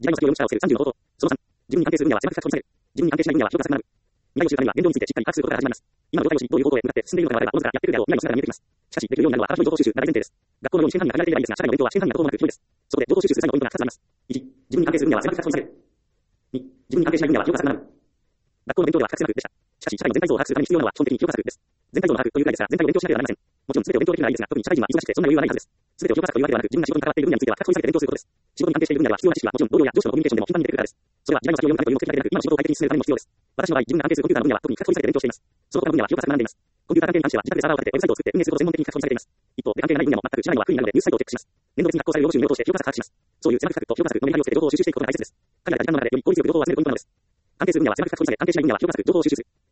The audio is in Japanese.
時代の必要を無視をする30の方法。その3、自分に関係する分野は狭く書き込みされる。自分に関係しない分野は評価されなくなる。未来の習慣には現状についてしっかり把握することから始まります。今の状態を知り、どういう方向へ向かって進んでいるのかが分かれば、おのずからやっているであろう未来の姿が見えてきます。しかし、できるようになるのは正しい情報収集、長い前提です。学校のように試験範囲が限られていればいいですが、社会の勉強は試験範囲がどこもなく広いです。そこで情報収集する際のポイントが2つあります。1、自分に関係する分野は狭く書き込みされる。2、自分に関係しない分野は評価されなくなる。学校の勉強では不可欠なくでした。しかし、社会の全体像を把握するために必要なのは基本的に評価策です。全体像の把握というくらいですが、全体を勉強しなければなりません。もちろん全てを勉強できるのはいいですが、特に社会人は忙しくてそんな余裕はないはずです。全てを評価策というわけではなく、自分が仕事に関わっている分野については書き込みされて勉強することです。仕事に関係している分野では必要な知識はもちろん同僚や上司とのコミュニケーションでも頻繁に出てくるからです。それは時代の先を読むためという目的だけでなく、今の仕事を快適に進めるためにも必要です。私の場合、自分が関係するコンピューターの分野は特に書き込みされて勉強しています。その他の分野は評価策が並んでいます。コンピューター関係に関しては自宅でサーバーを立ててウェブサイトを作って運営するほど専門的に書き込みされています。一方で関係ない分野も全く知らないのは不利になるのでニュースサイトをチェックします。年度別に発行される用語集を通して評価策を把握します。そういう狭く書くと評価策のメリハリをつけて情報を収集していくことが大切です。限られた時間の中でより効率よく情報を集めるポイントなのです。関係する分野は狭く書き込みされ、関係しない分野は評価策、情報を収集する。